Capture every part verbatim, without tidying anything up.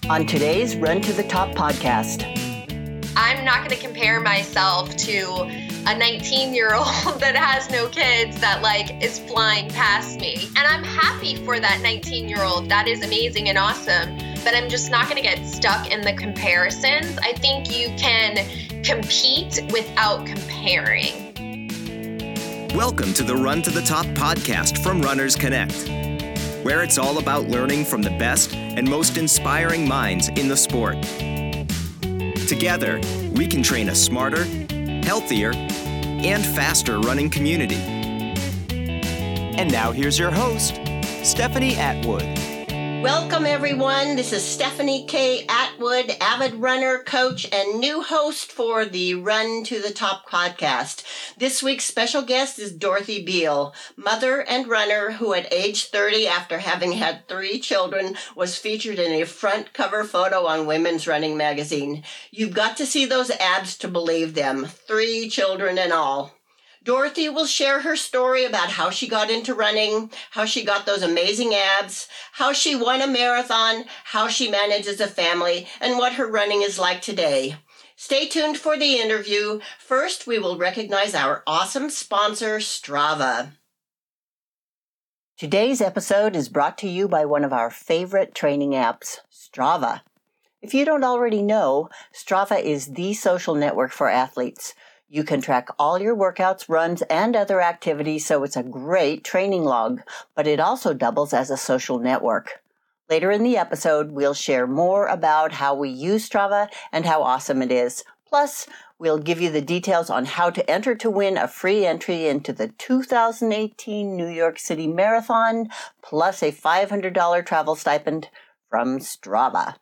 on today's Run to the Top podcast. I'm not going to compare myself to a nineteen-year-old that has no kids that like is flying past me. And I'm happy for that nineteen-year-old. That is amazing and awesome. But I'm just not going to get stuck in the comparisons. I think you can compete without comparing. Welcome to the Run to the Top podcast from Runners Connect, where it's all about learning from the best and most inspiring minds in the sport. Together, we can train a smarter, healthier, and faster running community. And now here's your host, Stephanie Atwood. Welcome, everyone. This is Stephanie K. Atwood, avid runner, coach, and new host for the Run to the Top podcast. This week's special guest is Dorothy Beal, mother and runner who at age thirty, after having had three children, was featured in a front cover photo on Women's Running magazine. You've got to see those abs to believe them, three children and all. Dorothy will share her story about how she got into running, how she got those amazing abs, how she won a marathon, how she manages a family, and what her running is like today. Stay tuned for the interview. First, we will recognize our awesome sponsor, Strava. Today's episode is brought to you by one of our favorite training apps, Strava. If you don't already know, Strava is the social network for athletes. You can track all your workouts, runs, and other activities, so it's a great training log, but it also doubles as a social network. Later in the episode, we'll share more about how we use Strava and how awesome it is. Plus, we'll give you the details on how to enter to win a free entry into the two thousand eighteen New York City Marathon, plus a five hundred dollars travel stipend from Strava.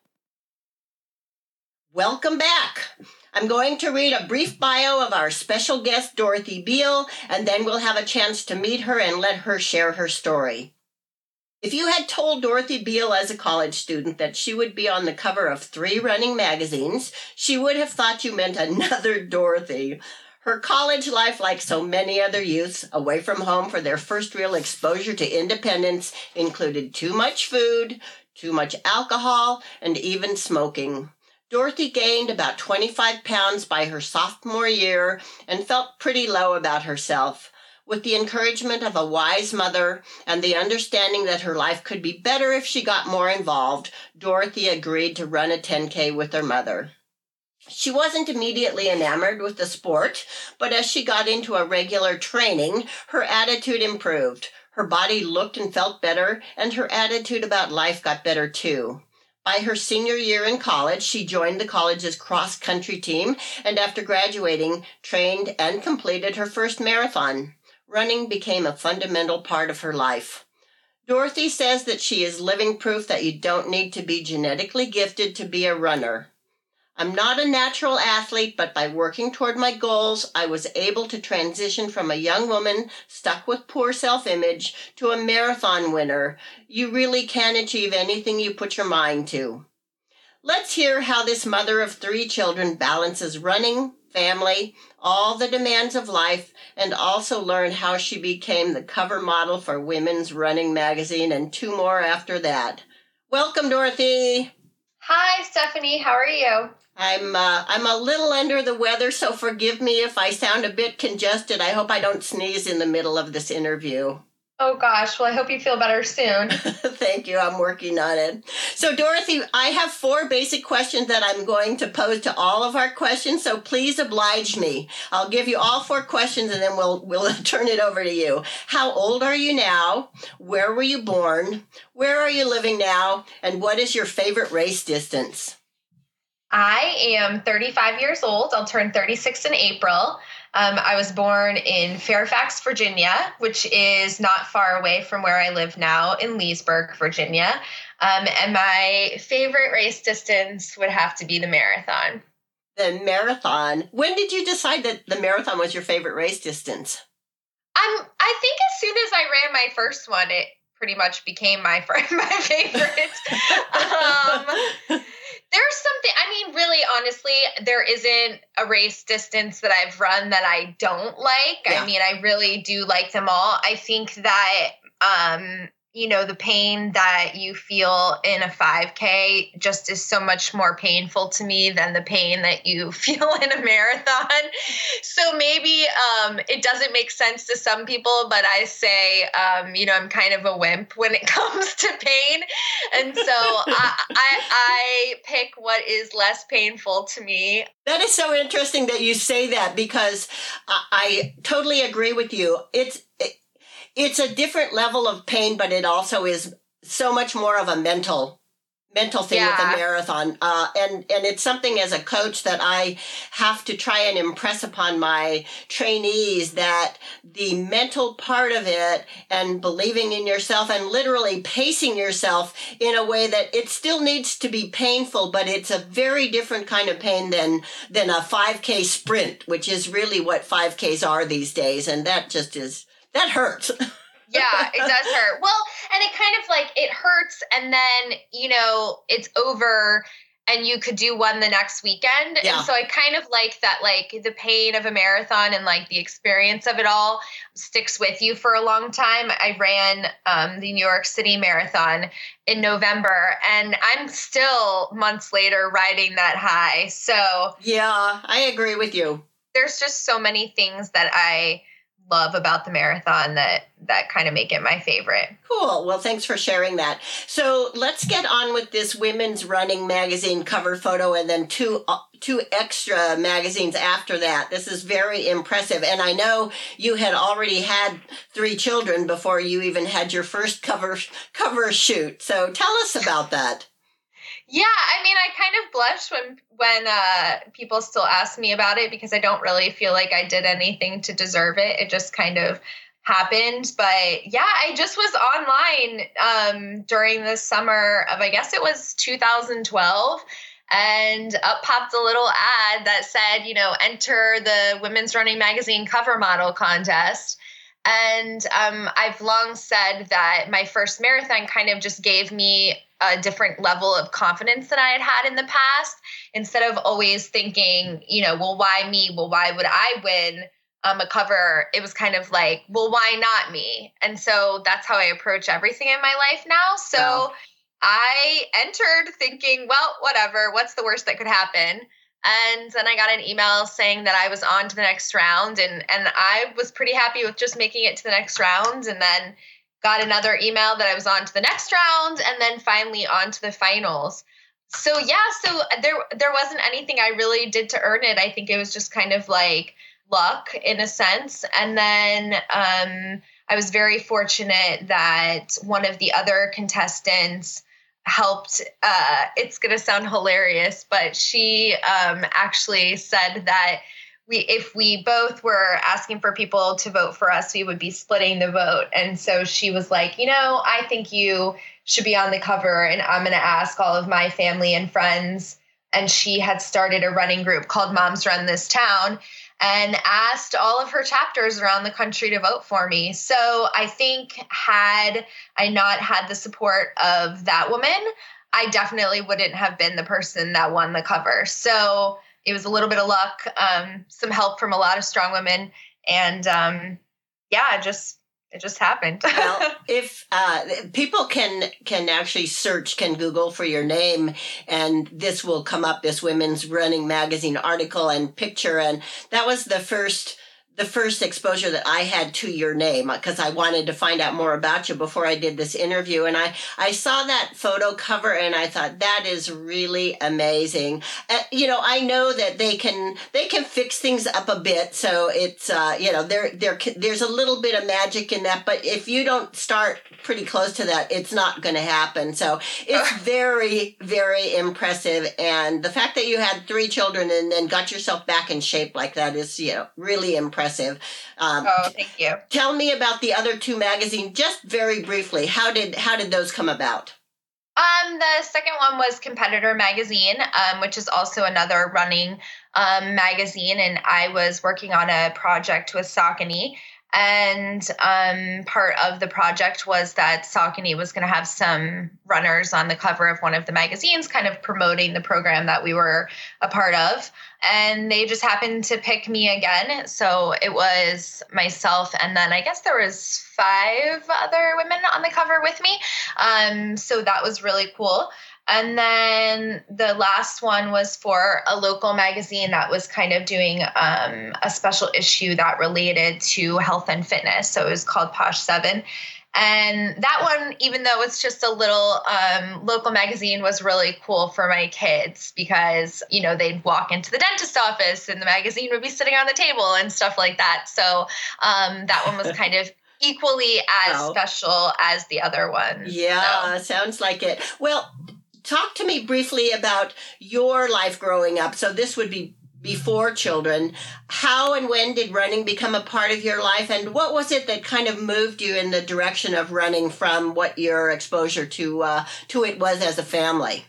Welcome back. I'm going to read a brief bio of our special guest, Dorothy Beal, and then we'll have a chance to meet her and let her share her story. If you had told Dorothy Beal as a college student that she would be on the cover of three running magazines, she would have thought you meant another Dorothy. Her college life, like so many other youths, away from home for their first real exposure to independence, included too much food, too much alcohol, and even smoking. Dorothy gained about twenty-five pounds by her sophomore year and felt pretty low about herself. With the encouragement of a wise mother and the understanding that her life could be better if she got more involved, Dorothy agreed to run a ten K with her mother. She wasn't immediately enamored with the sport, but as she got into a regular training, her attitude improved. Her body looked and felt better, and her attitude about life got better too. By her senior year in college, she joined the college's cross-country team and after graduating, trained and completed her first marathon. Running became a fundamental part of her life. Dorothy says that she is living proof that you don't need to be genetically gifted to be a runner. I'm not a natural athlete, but by working toward my goals, I was able to transition from a young woman stuck with poor self-image to a marathon winner. You really can achieve anything you put your mind to. Let's hear how this mother of three children balances running, family, all the demands of life, and also learn how she became the cover model for Women's Running magazine and two more after that. Welcome, Dorothy. Hi, Stephanie. How are you? I'm uh, I'm a little under the weather, so forgive me if I sound a bit congested. I hope I don't sneeze in the middle of this interview. Oh, gosh. Well, I hope you feel better soon. Thank you. I'm working on it. So, Dorothy, I have four basic questions that I'm going to pose to all of our questions, so please oblige me. I'll give you all four questions, and then we'll we'll turn it over to you. How old are you now? Where were you born? Where are you living now? And what is your favorite race distance? I am thirty-five years old. I'll turn thirty-six in April. Um, I was born in Fairfax, Virginia, which is not far away from where I live now in Leesburg, Virginia. Um, and my favorite race distance would have to be the marathon. The marathon. When did you decide that the marathon was your favorite race distance? Um, I think as soon as I ran my first one, it pretty much became my my favorite. um, There's something, I mean, really, honestly, there isn't a race distance that I've run that I don't like. Yeah. I mean, I really do like them all. I think that um, you know, the pain that you feel in a five K just is so much more painful to me than the pain that you feel in a marathon. So maybe um, it doesn't make sense to some people, but I say, um, you know, I'm kind of a wimp when it comes to pain. And so I, I, I pick what is less painful to me. That is so interesting that you say that, because I, I totally agree with you. It's it, It's a different level of pain, but it also is so much more of a mental mental thing yeah. with a marathon. Uh, and, and it's something as a coach that I have to try and impress upon my trainees, that the mental part of it and believing in yourself and literally pacing yourself in a way that it still needs to be painful, but it's a very different kind of pain than, than a five K sprint, which is really what five Ks are these days. And that just is... That hurts. Yeah, it does hurt. Well, and it kind of like, it hurts and then, you know, it's over and you could do one the next weekend. Yeah. And so I kind of like that, like the pain of a marathon and like the experience of it all sticks with you for a long time. I ran um, the New York City Marathon in November and I'm still months later riding that high. So yeah, I agree with you. There's just so many things that I love about the marathon that that kind of make it my favorite. Cool. Well, thanks for sharing that. So let's get on with this Women's Running magazine cover photo and then two uh, two extra magazines after that. This is very impressive. And I know you had already had three children before you even had your first cover cover shoot. So tell us about that. Yeah, I mean, I kind of blush when when uh, people still ask me about it because I don't really feel like I did anything to deserve it. It just kind of happened. But yeah, I just was online um, during the summer of, I guess it was two thousand twelve, and up popped a little ad that said, you know, enter the Women's Running Magazine cover model contest. And um, I've long said that my first marathon kind of just gave me a different level of confidence than I had had in the past. Instead of always thinking, you know, well, why me? Well, why would I win um, a cover? It was kind of like, well, why not me? And so that's how I approach everything in my life now. So wow. I entered thinking, well, whatever, what's the worst that could happen? And then I got an email saying that I was on to the next round. And, and I was pretty happy with just making it to the next round. And then got another email that I was on to the next round. And then finally on to the finals. So yeah, so there there wasn't anything I really did to earn it. I think it was just kind of like luck in a sense. And then um, I was very fortunate that one of the other contestants helped. Uh, it's going to sound hilarious, but she um, actually said that we, if we both were asking for people to vote for us, we would be splitting the vote. And so she was like, you know, I think you should be on the cover and I'm going to ask all of my family and friends. And she had started a running group called Moms Run This Town and asked all of her chapters around the country to vote for me. So I think had I not had the support of that woman, I definitely wouldn't have been the person that won the cover. So it was a little bit of luck, um, some help from a lot of strong women. And um, yeah, just it just happened. Well, if uh, people can can actually search, can Google for your name, and this will come up, this Women's Running Magazine article and picture. And that was the first the first exposure that I had to your name, because I wanted to find out more about you before I did this interview. And I, I saw that photo cover and I thought, that is really amazing. Uh, you know, I know that they can, they can fix things up a bit. So it's, uh, you know, there, there, there's a little bit of magic in that, but if you don't start pretty close to that, it's not going to happen. So it's very, very impressive. And the fact that you had three children and then got yourself back in shape like that is, you know, really impressive. Um, oh, thank you. Tell me about the other two magazines, just very briefly. How did how did those come about? Um, the second one was Competitor Magazine, um, which is also another running um, magazine, and I was working on a project with Saucony, And um, part of the project was that Saucony was going to have some runners on the cover of one of the magazines, kind of promoting the program that we were a part of. And they just happened to pick me again. So it was myself, and then I guess there was five other women on the cover with me. Um, so that was really cool. And then the last one was for a local magazine that was kind of doing um, a special issue that related to health and fitness. So it was called Posh seven. And that one, even though it's just a little um, local magazine, was really cool for my kids because, you know, they'd walk into the dentist office and the magazine would be sitting on the table and stuff like that. So um, that one was kind of equally as wow. special as the other one. Yeah, so. Sounds like it. Well, talk to me briefly about your life growing up. So this would be before children. How and when did running become a part of your life? And what was it that kind of moved you in the direction of running from what your exposure to uh, to it was as a family?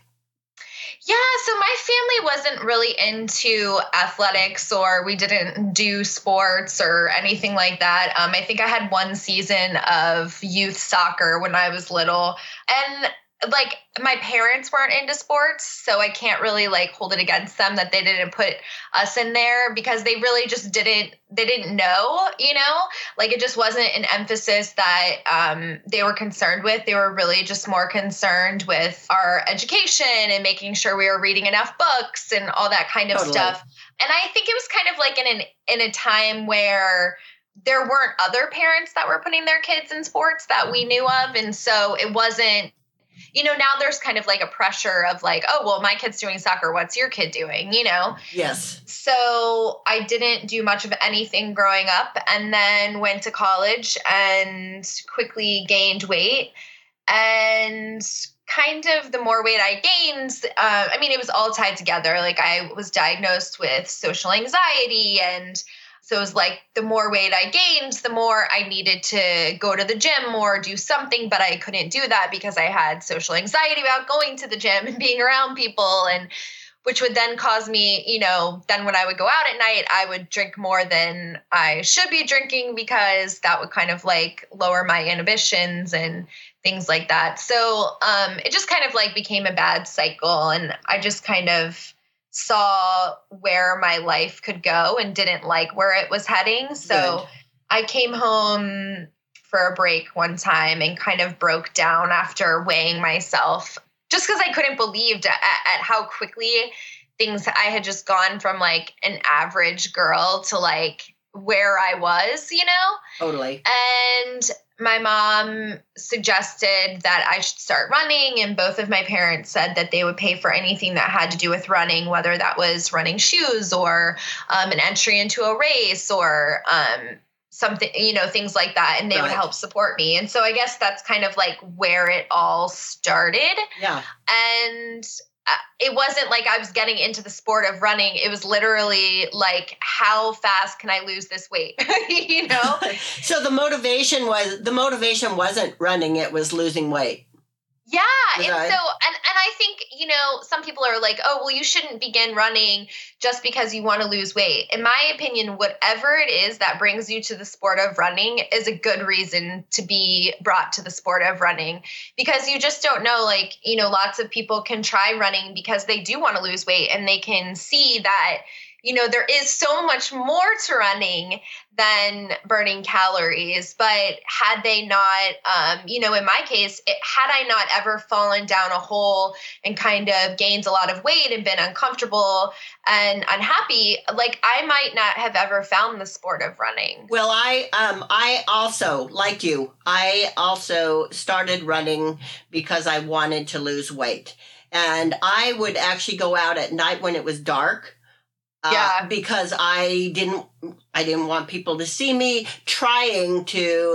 Yeah, so my family wasn't really into athletics, or we didn't do sports or anything like that. Um, I think I had one season of youth soccer when I was little. And like my parents weren't into sports, so I can't really like hold it against them that they didn't put us in there because they really just didn't, they didn't know, you know, like it just wasn't an emphasis that um, they were concerned with. They were really just more concerned with our education and making sure we were reading enough books and all that kind of Totally. stuff. And I think it was kind of like in an, in a time where there weren't other parents that were putting their kids in sports that we knew of. And so it wasn't, you know, now there's kind of like a pressure of like, oh, well, my kid's doing soccer. What's your kid doing? You know? Yes. So I didn't do much of anything growing up, and then went to college and quickly gained weight. And kind of the more weight I gained, uh, I mean, it was all tied together. Like I was diagnosed with social anxiety, and so it was like the more weight I gained, the more I needed to go to the gym or do something, but I couldn't do that because I had social anxiety about going to the gym and being around people, and which would then cause me, you know, then when I would go out at night, I would drink more than I should be drinking because that would kind of like lower my inhibitions and things like that. So um, it just kind of like became a bad cycle, and I just kind of saw where my life could go and didn't like where it was heading. So Good. I came home for a break one time and kind of broke down after weighing myself just because I couldn't believe at, at how quickly things, I had just gone from like an average girl to like where I was, you know? Totally. And my mom suggested that I should start running, and both of my parents said that they would pay for anything that had to do with running, whether that was running shoes or um, an entry into a race or um, something, you know, things like that. And they Right. would help support me. And so I guess that's kind of like where it all started. Yeah. And it wasn't like I was getting into the sport of running. It was literally like, how fast can I lose this weight? You know? So the motivation was, the motivation wasn't running, it was losing weight. Yeah. Right. And so, and, and I think, you know, some people are like, oh, well, you shouldn't begin running just because you want to lose weight. In my opinion, whatever it is that brings you to the sport of running is a good reason to be brought to the sport of running, because you just don't know, like, you know, lots of people can try running because they do want to lose weight, and they can see that, you know, there is so much more to running than burning calories. But had they not, um, you know, in my case, it, had I not ever fallen down a hole and kind of gained a lot of weight and been uncomfortable and unhappy, like I might not have ever found the sport of running. Well, I um I also, like you, I also started running because I wanted to lose weight. And I would actually go out at night when it was dark. Uh, Yeah. Because I didn't, I didn't want people to see me trying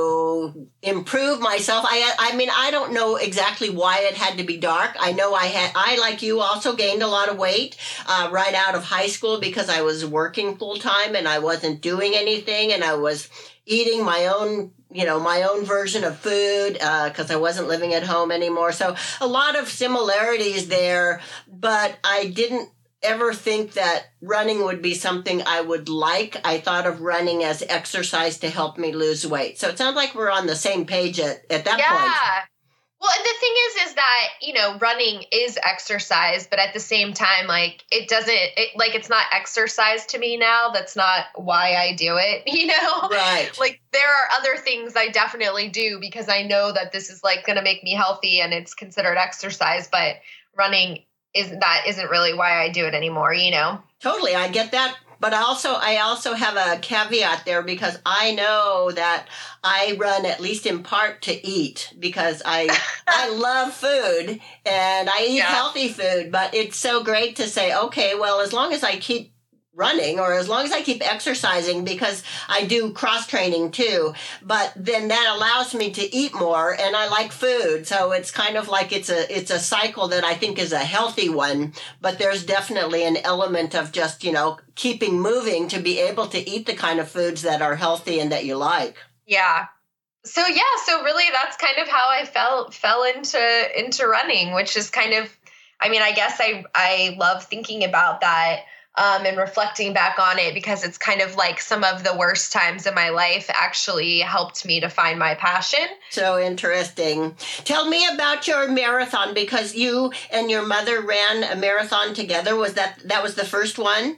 to improve myself. I, I mean, I don't know exactly why it had to be dark. I know I had, I like you also gained a lot of weight uh, right out of high school because I was working full time and I wasn't doing anything, and I was eating my own, you know, my own version of food because uh, I wasn't living at home anymore. So a lot of similarities there, but I didn't. ever think that running would be something I would like. I thought of running as exercise to help me lose weight. So it sounds like we're on the same page at, at that yeah. point. Yeah. Well, and the thing is, is that, you know, running is exercise, but at the same time, like, it doesn't, it, like, it's not exercise to me now. That's not why I do it, you know? Right. Like, there are other things I definitely do because I know that this is, like, going to make me healthy and it's considered exercise, but running isn't, that isn't really why I do it anymore, you know? Totally. I get that. But also, I also have a caveat there because I know that I run at least in part to eat because I I love food and I eat Yeah. healthy food. But it's so great to say, okay, well, as long as I keep running or as long as I keep exercising, because I do cross training too, but then that allows me to eat more and I like food. So it's kind of like it's a it's a cycle that I think is a healthy one, but there's definitely an element of just, you know, keeping moving to be able to eat the kind of foods that are healthy and that you like. Yeah. So yeah, so really that's kind of how I fell fell into into running, which is kind of, I mean, I guess I I love thinking about that um, and reflecting back on it because it's kind of like some of the worst times in my life actually helped me to find my passion. So interesting. Tell me about your marathon because you and your mother ran a marathon together. Was that that was the first one?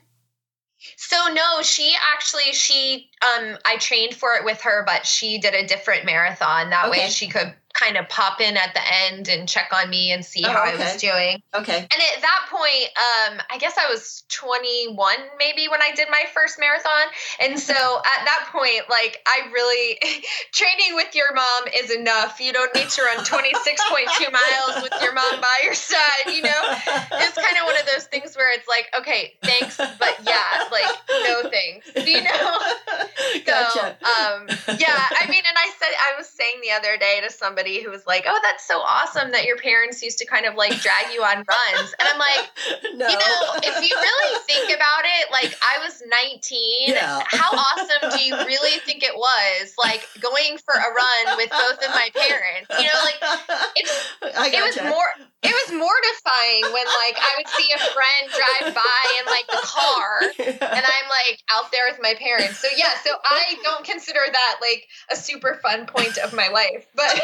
So no, she actually, she, um, I trained for it with her, but she did a different marathon. That Okay. way she could kind of pop in at the end and check on me and see Oh, how I okay. was doing. Okay. And at that point, um, I guess I was twenty-one maybe when I did my first marathon. And so at that point, like I really, training with your mom is enough. You don't need to run twenty-six point two miles with your mom by your side, you know? It's kind of one of those things where it's like, okay, thanks, but yeah, like no thanks, you know? Gotcha. So, um, yeah, I mean, and I said, I was saying the other day to somebody who was like, oh, that's so awesome that your parents used to kind of like drag you on runs. And I'm like, No. you know, if you really think about it, like I was nineteen. Yeah. How awesome do you really think it was? Like going for a run with both of my parents, you know, like it's, I it was gotcha. more, it was mortifying when like I would see a friend drive by in like the car and I'm like out there with my parents. So yeah, so I don't consider that like a super fun point of my life, but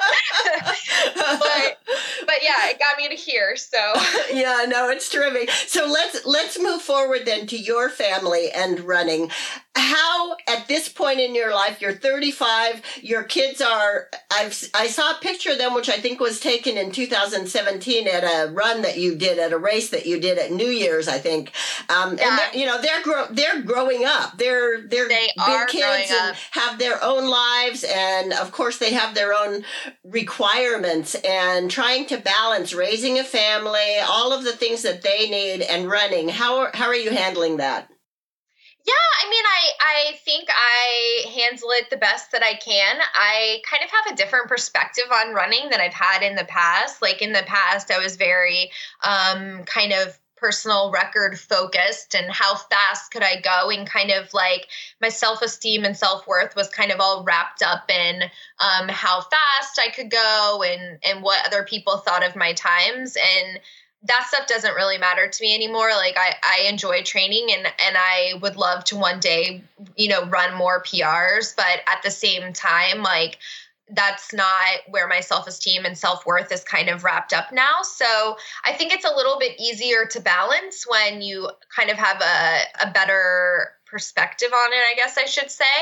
but but yeah, it got me to here. So Yeah, no, it's terrific. So let's let's move forward then to your family and running. How, at this point in your life, you're thirty-five, your kids are, I've, I saw a picture of them, which I think was taken in two thousand seventeen at a run that you did, at a race that you did at New Year's, I think. Um, Yeah. And, they're- you know, they're, grow, they're growing up. They're, they're They big are kids growing and up. have their own lives. And, of course, they have their own requirements and trying to balance raising a family, all of the things that they need, and running. How are, how are you handling that? yeah, I mean, I, I think I handle it the best that I can. I kind of have a different perspective on running than I've had in the past. Like in the past, I was very um, kind of personal record focused and how fast could I go, and kind of like my self-esteem and self-worth was kind of all wrapped up in um, how fast I could go and, and what other people thought of my times. And that stuff doesn't really matter to me anymore. Like I, I enjoy training and, and I would love to one day, you know, run more P Rs, but at the same time, like that's not where my self-esteem and self-worth is kind of wrapped up now. So I think it's a little bit easier to balance when you kind of have a, a better perspective on it, I guess I should say.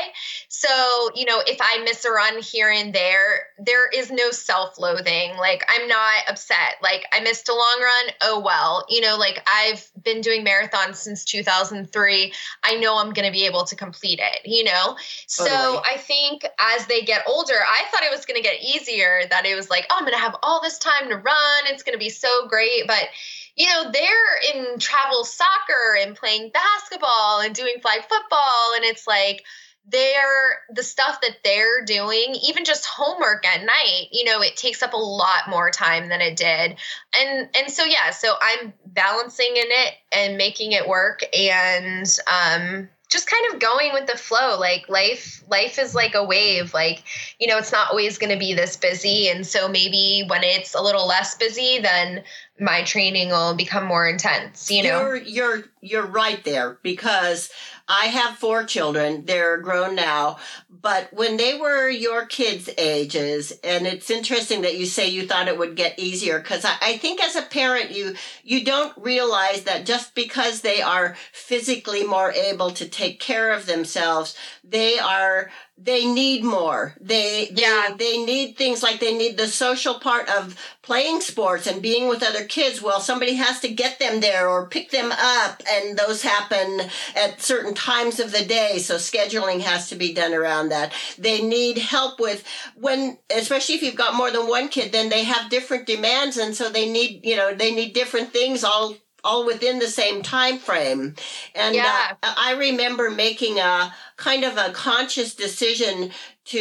So, you know, if I miss a run here and there, there is no self-loathing. Like I'm not upset. Like I missed a long run. Oh, well, you know, like I've been doing marathons since two thousand three. I know I'm going to be able to complete it, you know? So Totally. I think as they get older, I thought it was going to get easier, that it was like, oh, I'm going to have all this time to run. It's going to be so great. But you know, they're in travel soccer and playing basketball and doing flag football. And it's like, they're the stuff that they're doing, even just homework at night, you know, it takes up a lot more time than it did. And, and so, yeah, so I'm balancing in it and making it work. And, um, just kind of going with the flow. Like life, life is like a wave. Like, you know, it's not always going to be this busy. And so maybe when it's a little less busy, then my training will become more intense, you know? You're, you're, you're right there, because I have four children. They're grown now, but when they were your kids' ages, and it's interesting that you say you thought it would get easier, because I, I think as a parent, you, you don't realize that just because they are physically more able to take care of themselves, they are, they need more. They, they, Yeah. they need things like they need the social part of playing sports and being with other kids. Well, somebody has to get them there or pick them up, and those happen at certain times of the day. So scheduling has to be done around that. They need help with when, especially if you've got more than one kid, then they have different demands. And so they need, you know, they need different things all all within the same time frame. And Yeah. uh, I remember making a kind of a conscious decision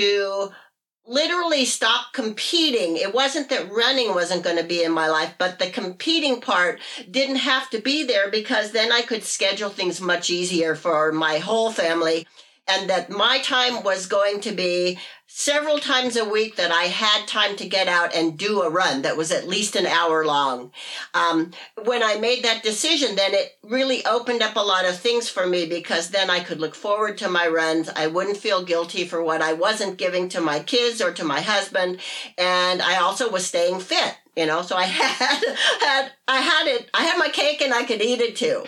to literally stop competing. It wasn't that running wasn't going to be in my life, but the competing part didn't have to be there, because then I could schedule things much easier for my whole family. And that my time was going to be several times a week that I had time to get out and do a run that was at least an hour long. Um, when I made that decision, then it really opened up a lot of things for me, because then I could look forward to my runs. I wouldn't feel guilty for what I wasn't giving to my kids or to my husband. And I also was staying fit, you know, so I had, had, I had it, I had my cake and I could eat it too.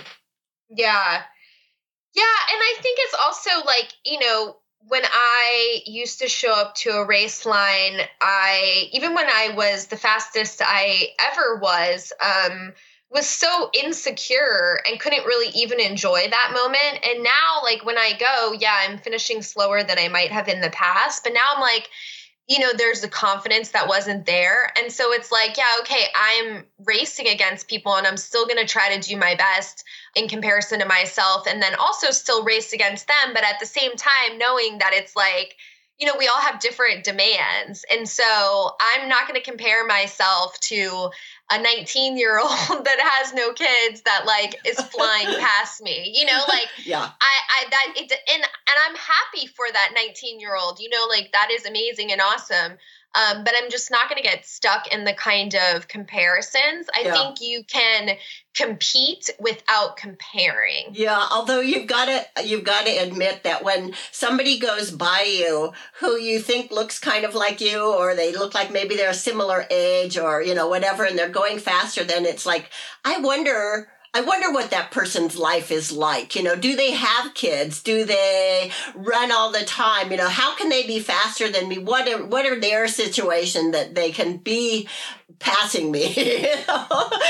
Yeah. Yeah. And I think it's also like, you know, when I used to show up to a race line, I, even when I was the fastest I ever was, um, was so insecure and couldn't really even enjoy that moment. And now, like, when I go, yeah, I'm finishing slower than I might have in the past, but now I'm like, you know, there's the confidence that wasn't there. And so it's like, yeah, okay, I'm racing against people and I'm still going to try to do my best in comparison to myself, and then also still race against them. But at the same time, knowing that it's like, you know, we all have different demands. And so I'm not going to compare myself to a nineteen year old that has no kids that like is flying past me, you know, like, yeah, I, I, that, it, and, and I'm happy for that nineteen year old, you know, like that is amazing and awesome. Um, but I'm just not going to get stuck in the kind of comparisons. I Yeah. think you can compete without comparing. Yeah, although you've got to you've got to admit that when somebody goes by you who you think looks kind of like you, or they look like maybe they're a similar age, or you know whatever, and they're going faster, then it's like, I wonder I wonder what that person's life is like. You know, do they have kids? Do they run all the time? You know, how can they be faster than me? What are, what are their situation that they can be passing me? You know?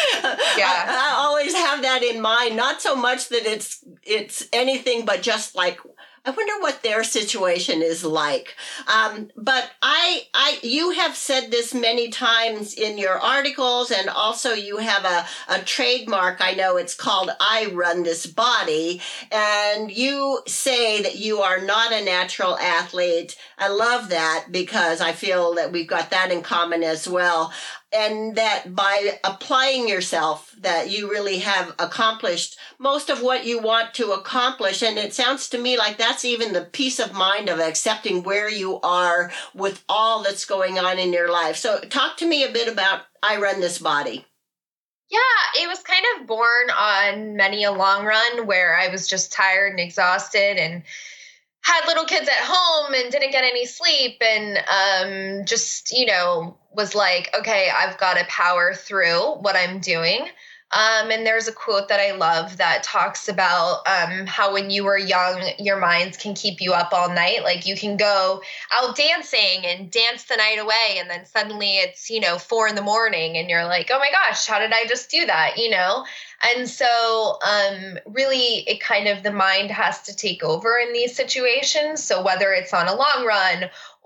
Yeah. I, I always have that in mind. Not so much that it's it's anything, but just like, I wonder what their situation is like. Um, but I, I, you have said this many times in your articles, and also you have a, a trademark. I know it's called I Run This Body, and you say that you are not a natural athlete. I love that, because I feel that we've got that in common as well. And that by applying yourself, that you really have accomplished most of what you want to accomplish. And it sounds to me like that's even the peace of mind of accepting where you are with all that's going on in your life. So talk to me a bit about I Run This Body. Yeah, it was kind of born on many a long run where I was just tired and exhausted and had little kids at home and didn't get any sleep, and um, just, you know, was like, okay, I've got to power through what I'm doing. Um, and there's a quote that I love that talks about um, how when you were young, your minds can keep you up all night. Like you can go out dancing and dance the night away, and then suddenly it's, you know, four in the morning and you're like, oh my gosh, how did I just do that? You know? And so um, really it kind of, the mind has to take over in these situations. So whether it's on a long run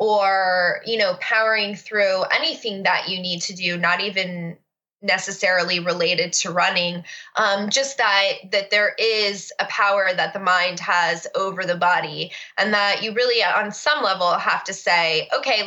or, you know, powering through anything that you need to do, not even necessarily related to running, um, just that that there is a power that the mind has over the body, and that you really on some level have to say, okay, like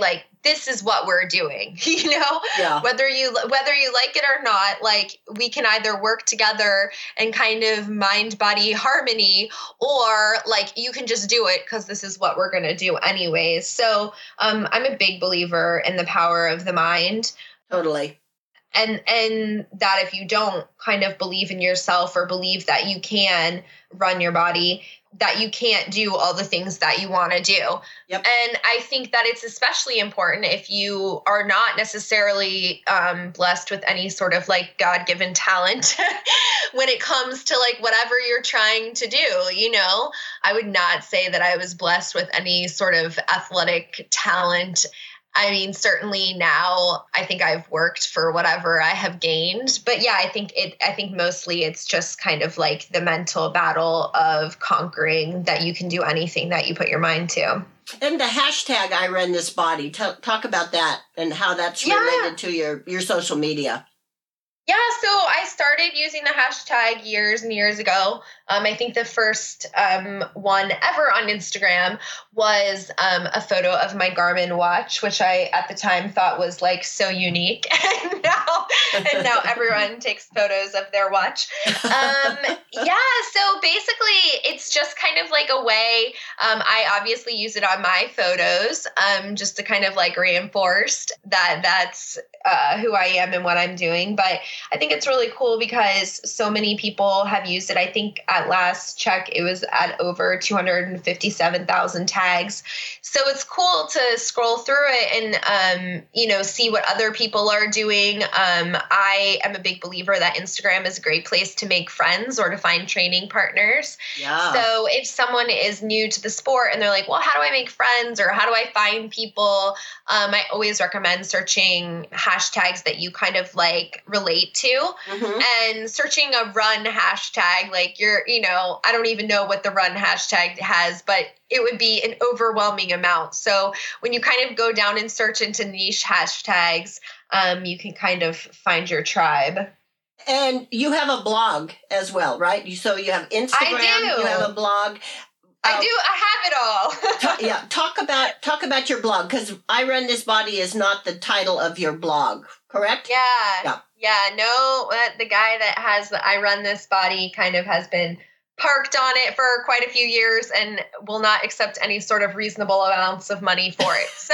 this is what we're doing, you know, yeah. whether you, whether you like it or not, like we can either work together and kind of mind body harmony, or like you can just do it because this is what we're going to do anyways. So um, I'm a big believer in the power of the mind. Totally. And, and that if you don't kind of believe in yourself or believe that you can run your body, that you can't do all the things that you want to do. Yep. And I think that it's especially important if you are not necessarily um, blessed with any sort of like God-given talent when it comes to like whatever you're trying to do. You know, I would not say that I was blessed with any sort of athletic talent. I mean, certainly now I think I've worked for whatever I have gained. But yeah, I think it, I think mostly it's just kind of like the mental battle of conquering that you can do anything that you put your mind to. And the hashtag I Run This Body, T- talk about that and how that's Yeah. related to your, your social media. Yeah, so I started using the hashtag years and years ago. Um, I think the first um, one ever on Instagram was um, a photo of my Garmin watch, which I at the time thought was like so unique. And now, and now everyone takes photos of their watch. Um, yeah, so basically it's just kind of like a way. Um, I obviously use it on my photos um, just to kind of like reinforce that that's uh, who I am and what I'm doing. But I think it's really cool because so many people have used it. I think at last check, it was at over two hundred fifty-seven thousand tags. So it's cool to scroll through it and, um, you know, see what other people are doing. Um, I am a big believer that Instagram is a great place to make friends or to find training partners. Yeah. So if someone is new to the sport and they're like, well, how do I make friends or how do I find people? Um, I always recommend searching hashtags that you kind of like relate to. Mm-hmm. And searching a run hashtag, like you're, you know, I don't even know what the run hashtag has, but it would be an overwhelming amount. So when you kind of go down and search into niche hashtags, um, you can kind of find your tribe. And you have a blog as well, right? You, so you have Instagram, I do. you have a blog. I Uh, do. I have it all. ta- yeah, talk about talk about your blog, because I Run This Body is not the title of your blog, correct? Yeah. Yeah. Yeah. No, uh, the guy that has the I Run This Body kind of has been parked on it for quite a few years and will not accept any sort of reasonable amounts of money for it. So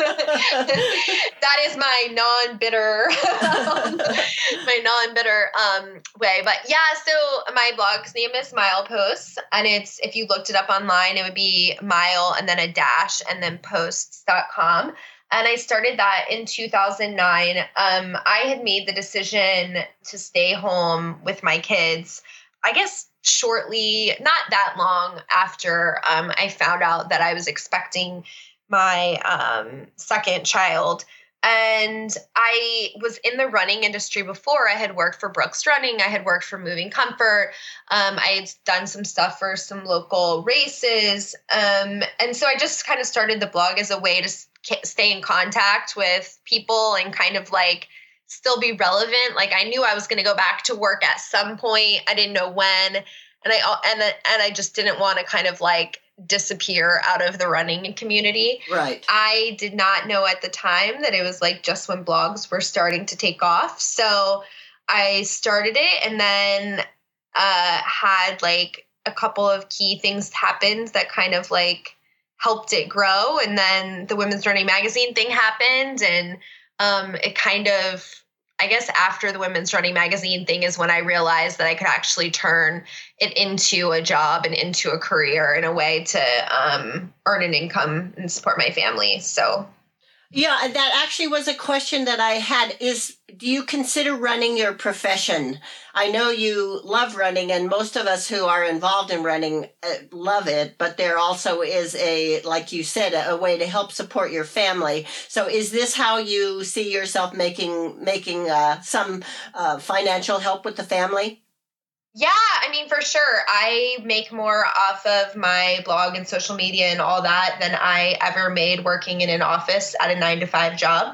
that is my non-bitter, my non-bitter um, way. But yeah, so my blog's name is Mileposts, and it's, if you looked it up online, it would be mile and then a dash and then posts dot com. And I started that in two thousand nine. Um, I had made the decision to stay home with my kids, I guess shortly, not that long after um, I found out that I was expecting my um, second child. And I was in the running industry before. I had worked for Brooks Running. I had worked for Moving Comfort. Um, I had done some stuff for some local races. Um, and so I just kind of started the blog as a way to stay in contact with people and kind of like still be relevant. Like I knew I was going to go back to work at some point. I didn't know when. And I, and, and I just didn't want to kind of like disappear out of the running community. Right. I did not know at the time that it was like just when blogs were starting to take off. So I started it and then uh, had like a couple of key things happened that kind of like helped it grow. And then the Women's Running Magazine thing happened. And um, it kind of, I guess after the Women's Running Magazine thing is when I realized that I could actually turn it into a job and into a career in a way to um, earn an income and support my family. So, yeah, that actually was a question that I had is, do you consider running your profession? I know you love running, and most of us who are involved in running uh, love it, but there also is a, like you said, a, a way to help support your family. So is this how you see yourself making making uh, some uh, financial help with the family? Yeah, I mean, for sure. I make more off of my blog and social media and all that than I ever made working in an office at a nine to five job.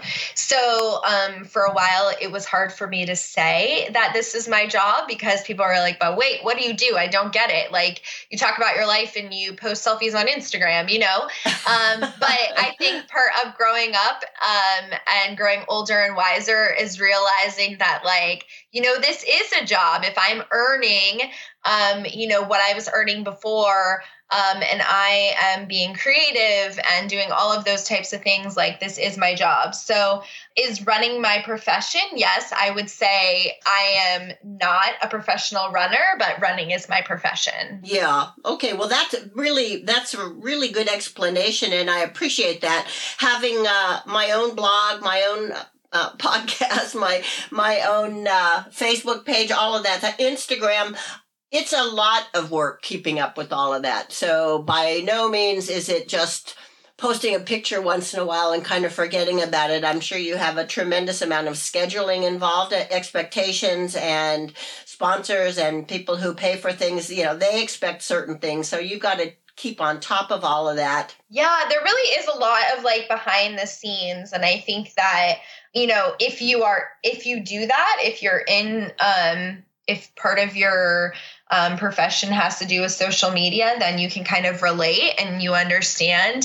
So um, for a while, it was hard for me to say that this is my job because people are like, but wait, what do you do? I don't get it. Like, you talk about your life and you post selfies on Instagram, you know? Um, but I think part of growing up um, and growing older and wiser is realizing that, like, you know, this is a job. If I'm earning, um, you know, what I was earning before, um, and I am being creative and doing all of those types of things, like, this is my job. So is running my profession? Yes, I would say I am not a professional runner, but running is my profession. Yeah. Okay. Well, that's really, that's a really good explanation. And I appreciate that. Having uh, my own blog, my own Uh, podcast, my my own uh, Facebook page, all of that, that Instagram, it's a lot of work keeping up with all of that. So by no means is it just posting a picture once in a while and kind of forgetting about it. I'm sure you have a tremendous amount of scheduling involved, expectations and sponsors and people who pay for things. You know, they expect certain things. So you've got to keep on top of all of that. Yeah, there really is a lot of like behind the scenes. And I think that, you know, if you are, if you do that, if you're in, um, if part of your um, profession has to do with social media, then you can kind of relate and you understand.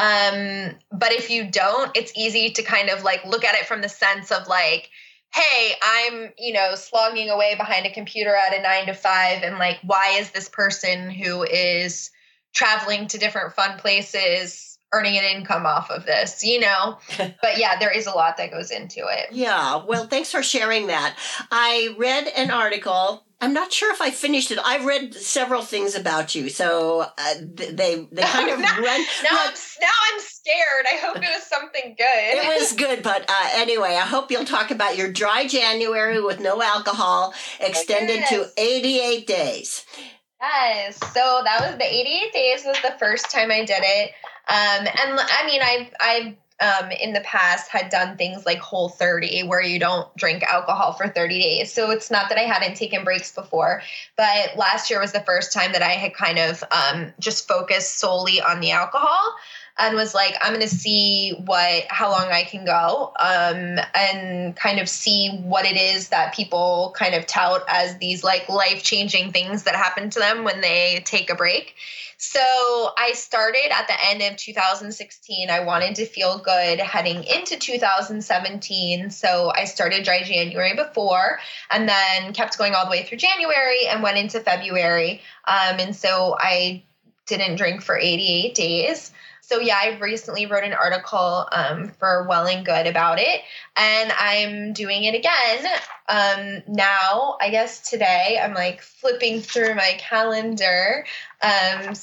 Um, but if you don't, it's easy to kind of like look at it from the sense of like, hey, I'm, you know, slogging away behind a computer at a nine to five. And like, why is this person who is traveling to different fun places earning an income off of this, you know? But yeah, there is a lot that goes into it. Yeah. Well, thanks for sharing that. I read an article. I'm not sure if I finished it. I've read several things about you. So uh, they they kind of now, run. Now, run, I'm, now I'm scared. I hope it was something good. It was good. But uh, anyway, I hope you'll talk about your dry January with no alcohol extended yes. to eighty-eight days. Yes. So that was the eighty-eight days was the first time I did it. Um, and I mean, I've, I've, um, in the past had done things like Whole thirty where you don't drink alcohol for thirty days. So it's not that I hadn't taken breaks before, but last year was the first time that I had kind of, um, just focused solely on the alcohol and was like, I'm going to see what, how long I can go, um, and kind of see what it is that people kind of tout as these like life-changing things that happen to them when they take a break. So I started at the end of two thousand sixteen. I wanted to feel good heading into two thousand seventeen. So I started dry January before and then kept going all the way through January and went into February. Um, and so I didn't drink for eighty-eight days. So yeah, I recently wrote an article um, for Well and Good about it, and I'm doing it again. Um, now, I guess today, I'm like flipping through my calendar, um,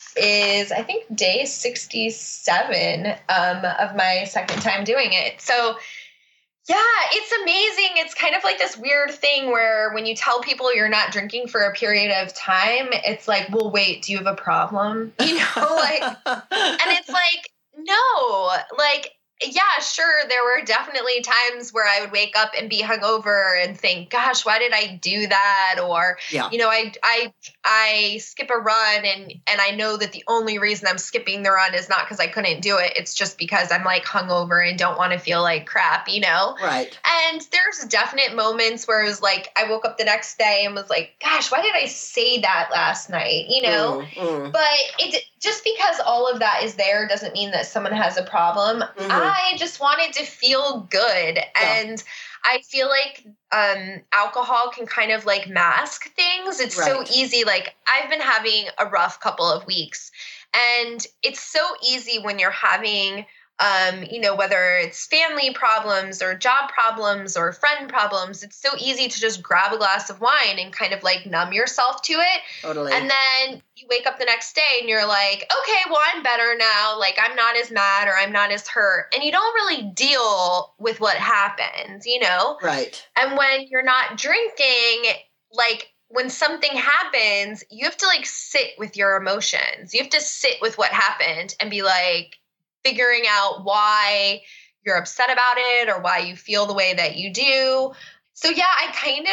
is I think day sixty-seven um, of my second time doing it. So yeah, it's amazing. It's kind of like this weird thing where when you tell people you're not drinking for a period of time, it's like, well, wait, do you have a problem? You know, like, and it's like, no, like, yeah, sure. There were definitely times where I would wake up and be hungover and think, gosh, why did I do that? Or, yeah. you know, I, I, I skip a run and, and I know that the only reason I'm skipping the run is not because I couldn't do it. It's just because I'm like hungover and don't want to feel like crap, you know? Right. And there's definite moments where it was like, I woke up the next day and was like, gosh, why did I say that last night? You know, mm, mm. but it just because all of that is there doesn't mean that someone has a problem. Mm-hmm. I just wanted to feel good. Yeah. And I feel like um, alcohol can kind of like mask things. It's right. so easy. Like I've been having a rough couple of weeks and it's so easy when you're having Um, you know, whether it's family problems or job problems or friend problems, it's so easy to just grab a glass of wine and kind of like numb yourself to it. Totally. And then you wake up the next day and you're like, okay, well, I'm better now. Like I'm not as mad or I'm not as hurt. And you don't really deal with what happened, you know? Right. And when you're not drinking, like when something happens, you have to like sit with your emotions. You have to sit with what happened and be like, figuring out why you're upset about it or why you feel the way that you do. So yeah, I kind of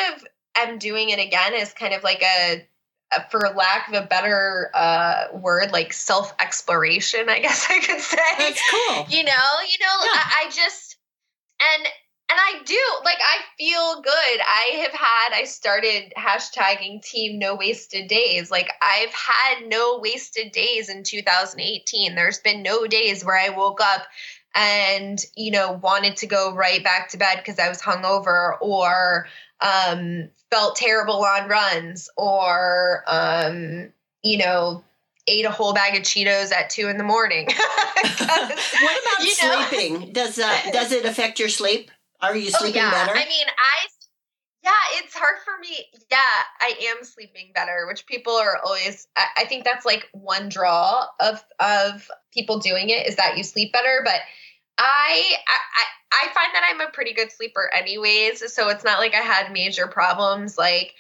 am doing it again as kind of like a, a for lack of a better uh, word, like self-exploration, I guess I could say. That's cool. You know, you know, Yeah. I, I just, and And I do, like, I feel good. I have had, I started hashtagging team no wasted days. Like, I've had no wasted days in two thousand eighteen. There's been no days where I woke up and, you know, wanted to go right back to bed because I was hungover, or um, felt terrible on runs, or, um, you know, ate a whole bag of Cheetos at two in the morning. What about you know? sleeping? Does uh, does it affect your sleep? Are you Oh, sleeping yeah. better? I mean, I, yeah, it's hard for me. Yeah, I am sleeping better, which people are always, I, I think that's like one draw of, of people doing it is that you sleep better. But I, I, I find that I'm a pretty good sleeper anyways. So it's not like I had major problems. Like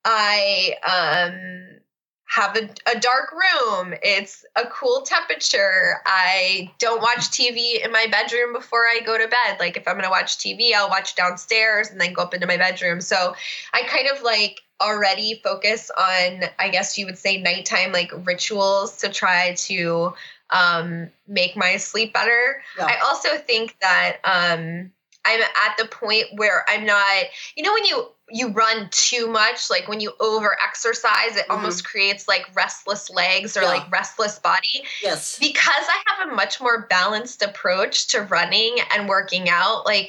I, um, have a, a dark room. It's a cool temperature. I don't watch T V in my bedroom before I go to bed. Like if I'm going to watch T V, I'll watch downstairs and then go up into my bedroom. So I kind of like already focus on, I guess you would say, nighttime like rituals to try to um, make my sleep better. Yeah. I also think that um, I'm at the point where I'm not, you know, when you you run too much, like when you over exercise, it Mm-hmm. almost creates like restless legs or Yeah. like restless body. Yes. Because I have a much more balanced approach to running and working out, like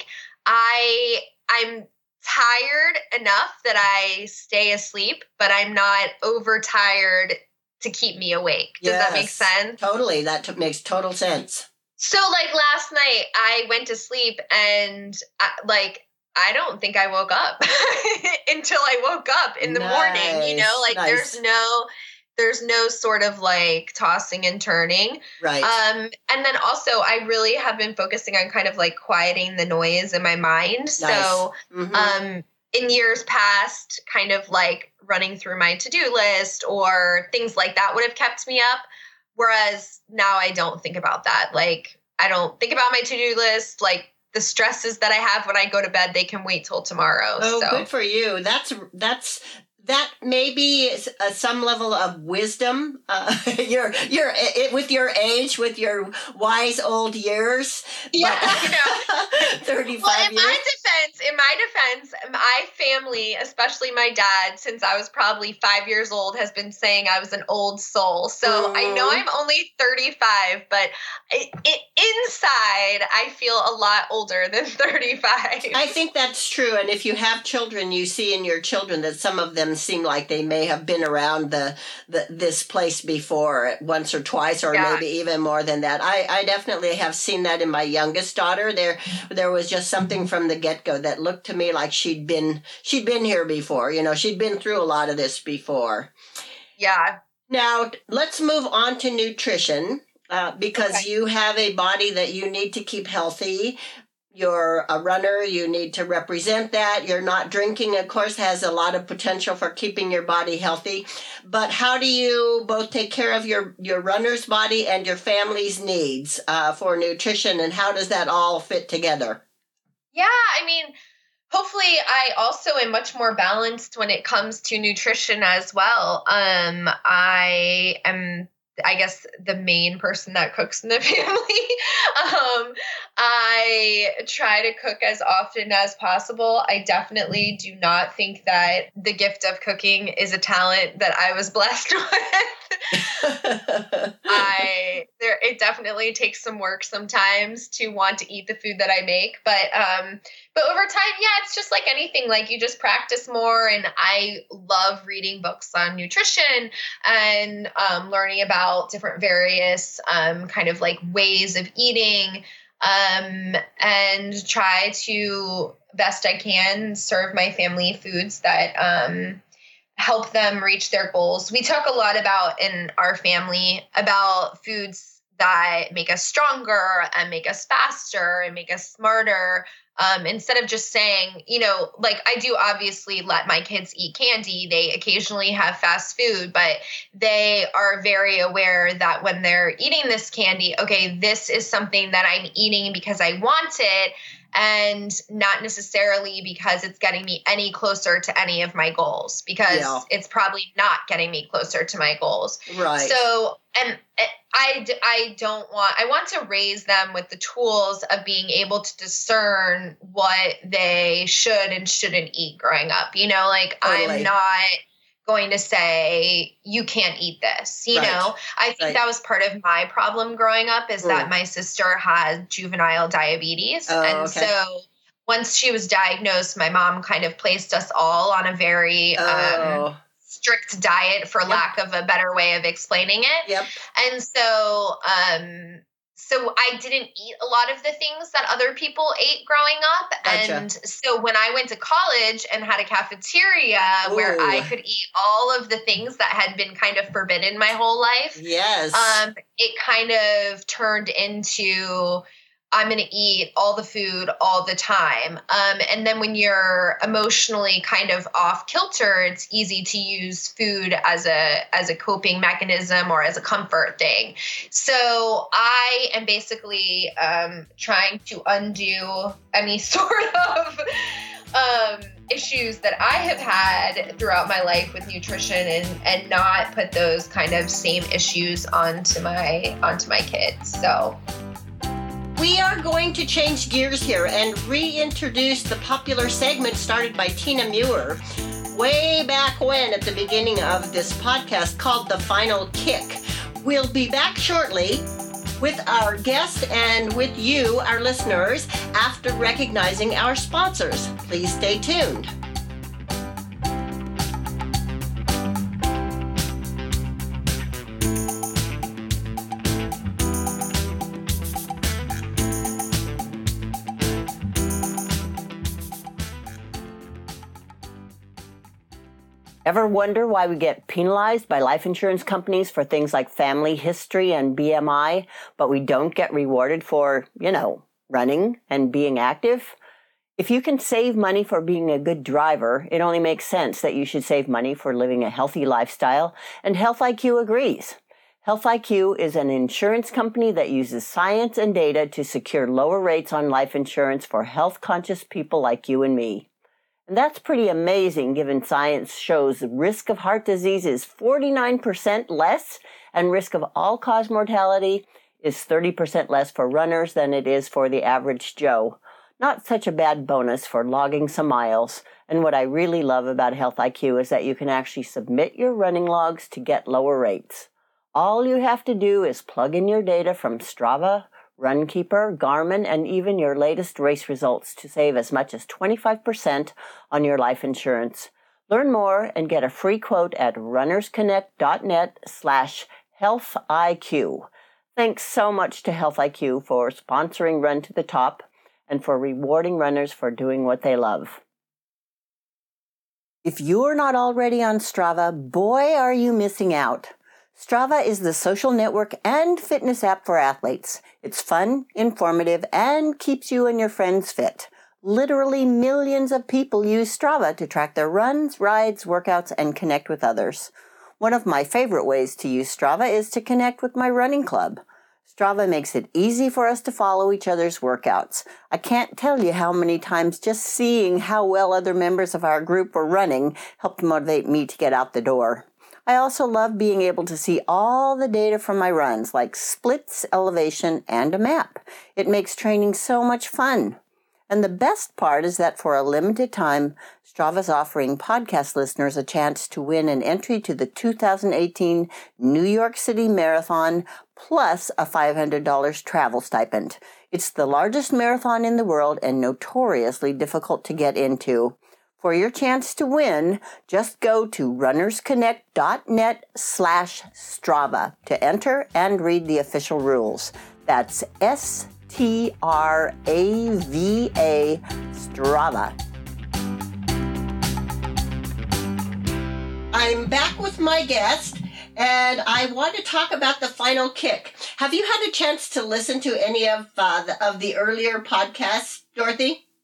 I I'm tired enough that I stay asleep, but I'm not overtired to keep me awake. Does that make Yes. sense? Totally. That t- makes total sense. So like last night I went to sleep and I, like I don't think I woke up until I woke up in the morning, you know, Nice, like nice. there's no there's no sort of like tossing and turning. Right. Um and then also I really have been focusing on kind of like quieting the noise in my mind. So Mhm. um in years past, kind of like running through my to-do list or things like that would have kept me up. Whereas now I don't think about that. Like I don't think about my to-do list. Like the stresses that I have when I go to bed, they can wait till tomorrow. Oh, so good for you. That's that's that may be s- uh, some level of wisdom. Uh, you're you're it, with your age, with your wise old years. yeah, but- you know. thirty-five Well, in years. my defense, in my defense, my family, especially my dad, since I was probably five years old, has been saying I was an old soul. So I know Mhm. I'm only thirty-five, but it, it, inside, I feel a lot older than thirty-five. I think that's true. And if you have children, you see in your children that some of them seem like they may have been around the, the this place before once or twice, or Yeah. maybe even more than that. I, I definitely have seen that in my youngest daughter. There there was just something from the get-go that looked to me like she'd been she'd been here before. You know, she'd been through a lot of this before. Yeah. Now, let's move on to nutrition, uh, because Okay. you have a body that you need to keep healthy. You're a runner, you need to represent that. You're not drinking, of course, has a lot of potential for keeping your body healthy. But how do you both take care of your, your runner's body and your family's needs uh, for nutrition, and how does that all fit together? Yeah, I mean, hopefully I also am much more balanced when it comes to nutrition as well. Um, I am, I guess, the main person that cooks in the family. um, I try to cook as often as possible. I definitely do not think that the gift of cooking is a talent that I was blessed with. I there it definitely takes some work sometimes to want to eat the food that I make, but um but over time, yeah, it's just like anything, like you just practice more. And I love reading books on nutrition and um learning about different various um kind of like ways of eating, um and try to best I can serve my family foods that um help them reach their goals. We talk a lot about in our family about foods that make us stronger and make us faster and make us smarter. Um, instead of just saying, you know, like I do obviously let my kids eat candy. They occasionally have fast food, but they are very aware that when they're eating this candy, okay, this is something that I'm eating because I want it. and not necessarily because it's getting me any closer to any of my goals, because Yeah. it's probably not getting me closer to my goals. Right. So, and I, I don't want, I want to raise them with the tools of being able to discern what they should and shouldn't eat growing up. You know, like Totally. I'm not going to say, you can't eat this. You Right. know, I think Right. that was part of my problem growing up, is Mm. that my sister had juvenile diabetes. Oh, and okay. so once she was diagnosed, my mom kind of placed us all on a very um, Oh. strict diet, for Yep. lack of a better way of explaining it. Yep. And so, um, so I didn't eat a lot of the things that other people ate growing up. Gotcha. And so when I went to college and had a cafeteria where Ooh. I could eat all of the things that had been kind of forbidden my whole life, Yes. um, it kind of turned into, I'm going to eat all the food all the time. Um, and then when you're emotionally kind of off kilter, it's easy to use food as a, as a coping mechanism or as a comfort thing. So I am basically um, trying to undo any sort of um, issues that I have had throughout my life with nutrition, and, and not put those kind of same issues onto my, onto my kids. So We are going to change gears here and reintroduce the popular segment started by Tina Muir way back when, at the beginning of this podcast, called The Final Kick. We'll be back shortly with our guest and with you, our listeners, after recognizing our sponsors. Please stay tuned. Ever wonder why we get penalized by life insurance companies for things like family history and B M I, but we don't get rewarded for, you know, running and being active? If you can save money for being a good driver, it only makes sense that you should save money for living a healthy lifestyle, and Health I Q agrees. Health I Q is an insurance company that uses science and data to secure lower rates on life insurance for health-conscious people like you and me. And that's pretty amazing, given science shows the risk of heart disease is forty-nine percent less and risk of all-cause mortality is thirty percent less for runners than it is for the average Joe. Not such a bad bonus for logging some miles. And what I really love about Health I Q is that you can actually submit your running logs to get lower rates. All you have to do is plug in your data from Strava, Runkeeper, Garmin, and even your latest race results to save as much as twenty-five percent on your life insurance. Learn more and get a free quote at runnersconnect.net slash health IQ. Thanks so much to Health I Q for sponsoring Run to the Top and for rewarding runners for doing what they love. If you're not already on Strava, boy, are you missing out. Strava is the social network and fitness app for athletes. It's fun, informative, and keeps you and your friends fit. Literally millions of people use Strava to track their runs, rides, workouts, and connect with others. One of my favorite ways to use Strava is to connect with my running club. Strava makes it easy for us to follow each other's workouts. I can't tell you how many times just seeing how well other members of our group were running helped motivate me to get out the door. I also love being able to see all the data from my runs, like splits, elevation, and a map. It makes training so much fun. And the best part is that for a limited time, Strava's offering podcast listeners a chance to win an entry to the two thousand eighteen New York City Marathon, plus a five hundred dollars travel stipend. It's the largest marathon in the world and notoriously difficult to get into. For your chance to win, just go to runnersconnect.net slash Strava to enter and read the official rules. That's S T R A V A, Strava. I'm back with my guest, and I want to talk about the final kick. Have you had a chance to listen to any of uh, the, of the earlier podcasts, Dorothy?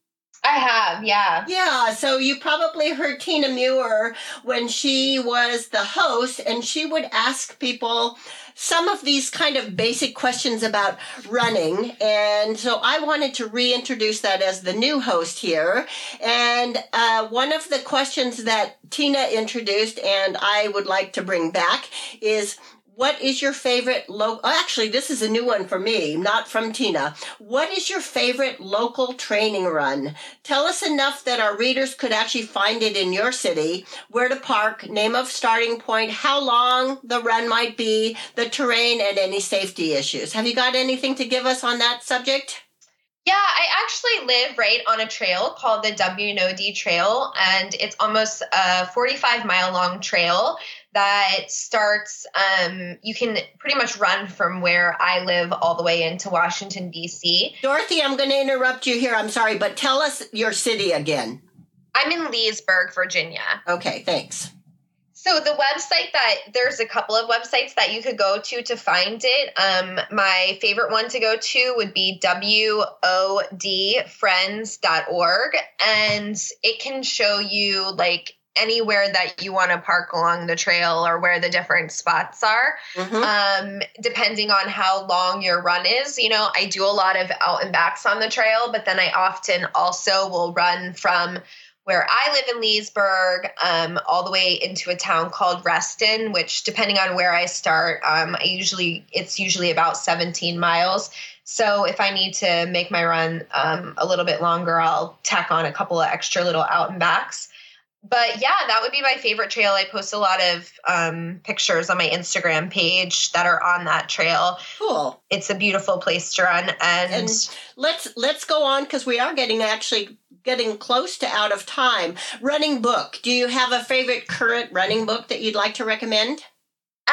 I have, yeah. Yeah, so you probably heard Tina Muir when she was the host, and she would ask people some of these kind of basic questions about running. And so I wanted to reintroduce that as the new host here. And uh, one of the questions that Tina introduced and I would like to bring back is, what is your favorite local, actually, this is a new one for me, not from Tina. What is your favorite local training run? Tell us enough that our readers could actually find it in your city, where to park, name of starting point, how long the run might be, the terrain, and any safety issues. Have you got anything to give us on that subject? Yeah, I actually live right on a trail called the W N O D Trail, and it's almost a forty-five mile long trail that starts, um, you can pretty much run from where I live all the way into Washington, D C. Dorothy, I'm going to interrupt you here. I'm sorry, but tell us your city again. I'm in Leesburg, Virginia. Okay, thanks. So the website that, there's a couple of websites that you could go to to find it. Um, my favorite one to go to would be W O D friends dot org. And it can show you like anywhere that you want to park along the trail or where the different spots are, mm-hmm. um, depending on how long your run is. You know, I do a lot of out and backs on the trail, but then I often also will run from where I live in Leesburg, um, all the way into a town called Reston, which depending on where I start, um, I usually, it's usually about seventeen miles. So if I need to make my run um, a little bit longer, I'll tack on a couple of extra little out and backs. But yeah, that would be my favorite trail. I post a lot of um, pictures on my Instagram page that are on that trail. Cool. It's a beautiful place to run. And, and let's let's go on, because we are getting actually getting close to out of time. Running book. Do you have a favorite current running book that you'd like to recommend? Um,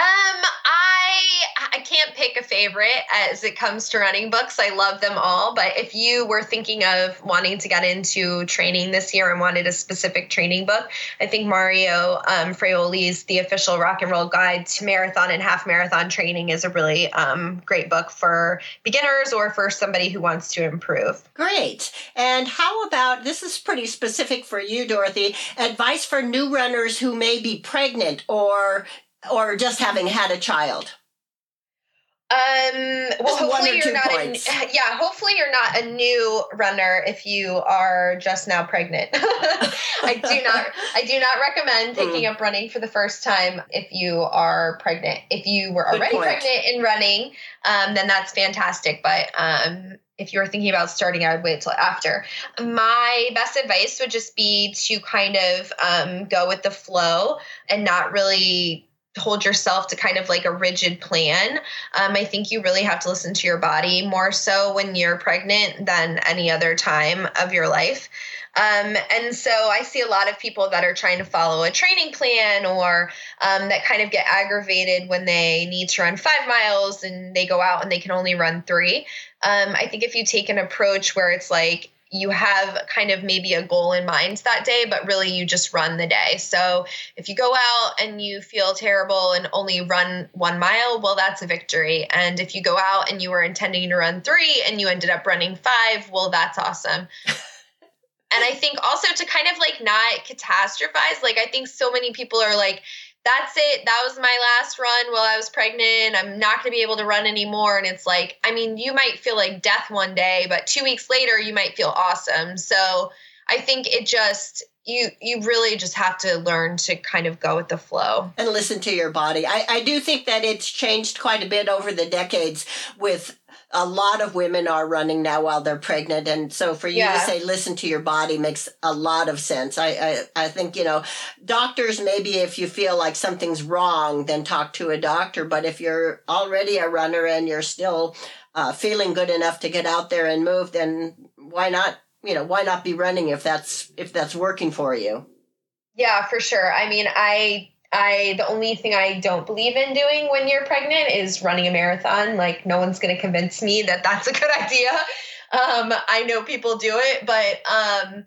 I I can't pick a favorite as it comes to running books. I love them all. But if you were thinking of wanting to get into training this year and wanted a specific training book, I think Mario um, Fraioli's The Official Rock and Roll Guide to Marathon and Half Marathon Training is a really um, great book for beginners or for somebody who wants to improve. Great. And how about, this is pretty specific for you, Dorothy, advice for new runners who may be pregnant or or just having had a child? Um, well, Just hopefully you're not, a, yeah, hopefully you're not a new runner if you are just now pregnant. I do not, I do not recommend taking mm. up running for the first time if you are pregnant. If you were already pregnant and running, um, then that's fantastic. But, um, if you're thinking about starting, I would wait till after. My best advice would just be to kind of, um, go with the flow and not really hold yourself to kind of like a rigid plan. Um, I think you really have to listen to your body more so when you're pregnant than any other time of your life. Um, and so I see a lot of people that are trying to follow a training plan or um, that kind of get aggravated when they need to run five miles and they go out and they can only run three. Um, I think if you take an approach where it's like, you have kind of maybe a goal in mind that day, but really you just run the day. So if you go out and you feel terrible and only run one mile, well, that's a victory. And if you go out and you were intending to run three and you ended up running five, well, that's awesome. And I think also to kind of like not catastrophize, like I think so many people are like, that's it. That was my last run while I was pregnant. I'm not going to be able to run anymore. And it's like, I mean, you might feel like death one day, but two weeks later, you might feel awesome. So I think it just, you you really just have to learn to kind of go with the flow. And listen to your body. I, I do think that it's changed quite a bit over the decades with a lot of women are running now while they're pregnant. And so for you yeah. to say, listen to your body makes a lot of sense. I, I, I think, you know, doctors, maybe if you feel like something's wrong, then talk to a doctor. But if you're already a runner and you're still uh, feeling good enough to get out there and move, then why not, you know, why not be running if that's, if that's working for you? Yeah, for sure. I mean, I, I, the only thing I don't believe in doing when you're pregnant is running a marathon. Like, no one's going to convince me that that's a good idea. Um, I know people do it, but, um,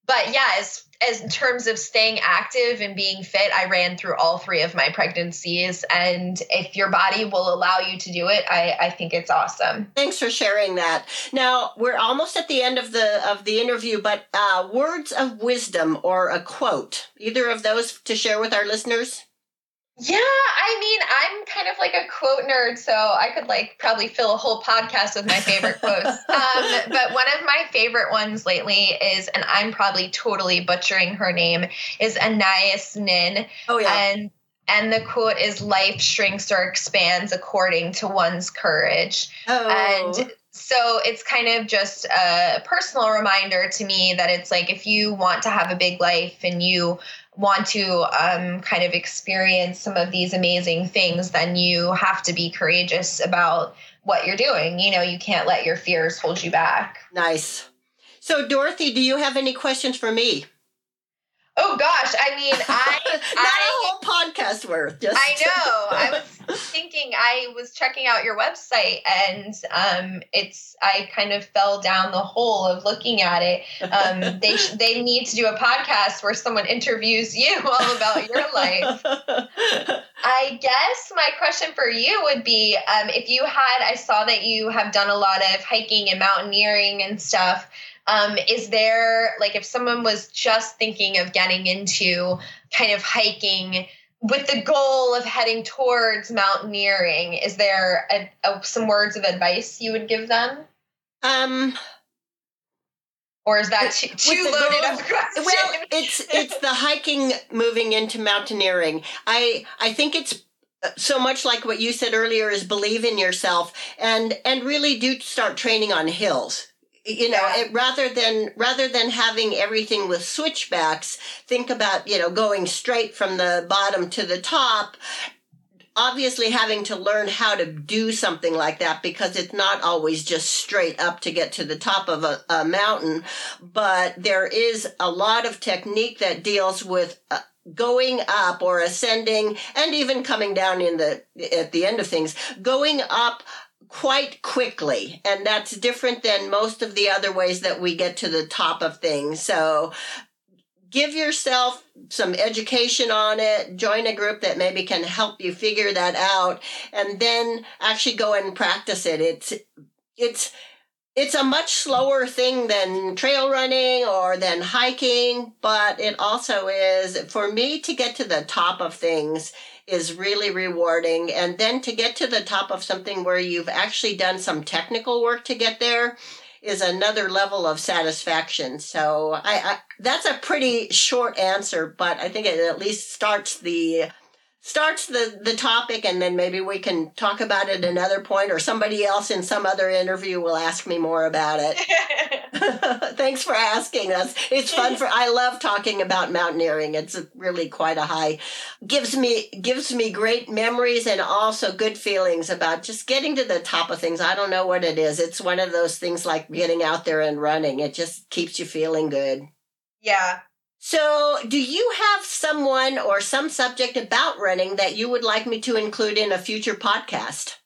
but yeah, as, as in terms of staying active and being fit, I ran through all three of my pregnancies. And if your body will allow you to do it, I, I think it's awesome. Thanks for sharing that. Now, we're almost at the end of the of the interview, but uh, words of wisdom or a quote, either of those to share with our listeners? Yeah, I mean, I'm kind of like a quote nerd, so I could like probably fill a whole podcast with my favorite quotes. Um, but one of my favorite ones lately is, and I'm probably totally butchering her name, is Anais Nin. Oh, yeah. And and the quote is, life shrinks or expands according to one's courage. Oh. And so it's kind of just a personal reminder to me that it's like, if you want to have a big life and you want to um, kind of experience some of these amazing things, then you have to be courageous about what you're doing. You know, you can't let your fears hold you back. Nice. So, Dorothy, do you have any questions for me? Oh, gosh. I mean, I... Not I, a whole podcast worth. Just... I know. I was thinking, I was checking out your website, and um, it's, I kind of fell down the hole of looking at it. Um, they they need to do a podcast where someone interviews you all about your life. I guess my question for you would be, um, if you had, I saw that you have done a lot of hiking and mountaineering and stuff. Um, is there, like, if someone was just thinking of getting into kind of hiking with the goal of heading towards mountaineering, is there a, a, some words of advice you would give them? Um, or is that too, too loaded of a question? Well, it's it's the hiking moving into mountaineering. I I think it's so much like what you said earlier, is believe in yourself and and really do start training on hills. You know, Yeah. it, rather than rather than having everything with switchbacks, think about, you know, going straight from the bottom to the top. Obviously having to learn how to do something like that, because it's not always just straight up to get to the top of a, a mountain. But there is a lot of technique that deals with uh, going up or ascending, and even coming down in the at the end of things, going up quite quickly. And that's different than most of the other ways that we get to the top of things. So give yourself some education on it, join a group that maybe can help you figure that out, and then actually go and practice it. It's, it's, it's a much slower thing than trail running or than hiking, but it also is, for me, to get to the top of things is really rewarding. And then to get to the top of something where you've actually done some technical work to get there is another level of satisfaction. So I, I that's a pretty short answer, but I think it at least starts the starts the, the topic, and then maybe we can talk about it another point, or somebody else in some other interview will ask me more about it. Thanks for asking us. It's fun for, I love talking about mountaineering. It's really quite a high, gives me, gives me great memories and also good feelings about just getting to the top of things. I don't know what it is. It's one of those things like getting out there and running. It just keeps you feeling good. Yeah. So do you have someone or some subject about running that you would like me to include in a future podcast?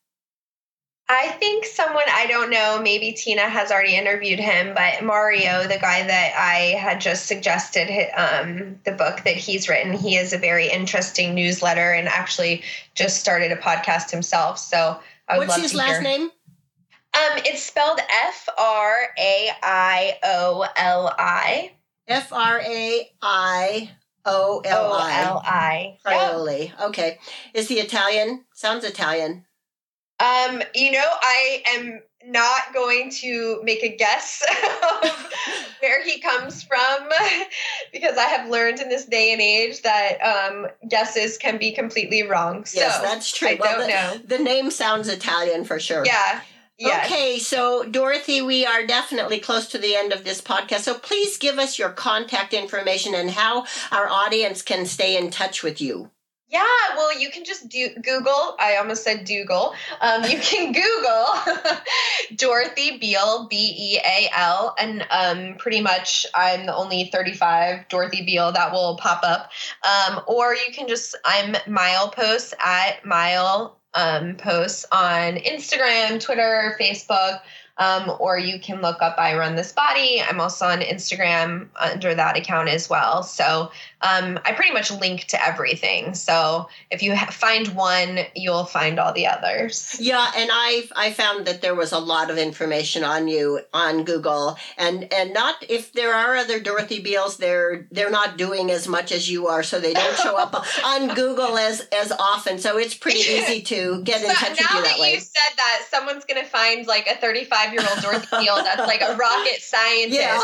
I think someone, I don't know, maybe Tina has already interviewed him, but Mario, the guy that I had just suggested um, the book that he's written, he is a very interesting newsletter and actually just started a podcast himself. So I would What's love his to last hear. name? Um, it's spelled F R A I O L I. F R A I O L I. O L I. Frioli. Okay. Is he Italian? Sounds Italian. Um, you know, I am not going to make a guess of where he comes from, because I have learned in this day and age that um, guesses can be completely wrong. Yes, so that's true. I well, don't the, know. The name sounds Italian for sure. Yeah. Yes. Okay, so Dorothy, we are definitely close to the end of this podcast. So please give us your contact information and how our audience can stay in touch with you. Yeah, well, you can just do Google. I almost said Dougal. Um, you can Google Dorothy Beal, B E A L, and um, pretty much I'm the only thirty-five Dorothy Beal that will pop up. Um, or you can just, I'm Milepost at Mile um, Posts on Instagram, Twitter, Facebook. Um, or you can look up I Run This Body. I'm also on Instagram under that account as well. So um, I pretty much link to everything. So if you ha- find one, you'll find all the others. Yeah, and I I found that there was a lot of information on you on Google, and and not if there are other Dorothy Beals, they're they're not doing as much as you are, so they don't show up on Google as as often. So it's pretty easy to get in so touch with you that, that way. Now that you said that, someone's gonna find like a thirty-five-year-old Dorothy Beal that's like a rocket scientist. Yeah.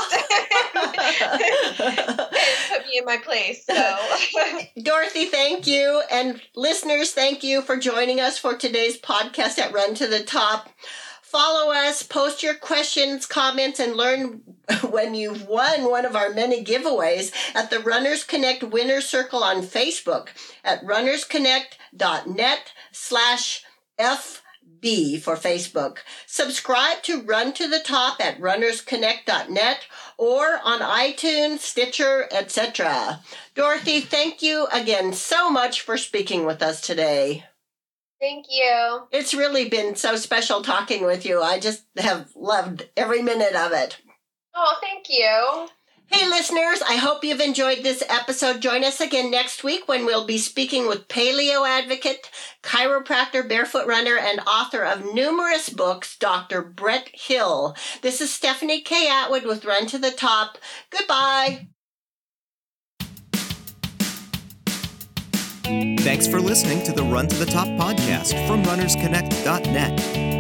Put me in my place. So Dorothy, thank you. And listeners, thank you for joining us for today's podcast at Run to the Top. Follow us, post your questions, comments, and learn when you've won one of our many giveaways at the Runners Connect Winner Circle on Facebook at runnersconnect.net slash FB for Facebook. Subscribe to Run to the Top at runnersconnect dot net or on iTunes, Stitcher, et cetera. Dorothy, thank you again so much for speaking with us today. Thank you. It's really been so special talking with you. I just have loved every minute of it. Oh, thank you. Hey, listeners, I hope you've enjoyed this episode. Join us again next week when we'll be speaking with paleo advocate, chiropractor, barefoot runner, and author of numerous books, Doctor Brett Hill. This is Stephanie K. Atwood with Run to the Top. Goodbye. Thanks for listening to the Run to the Top podcast from runners connect dot net.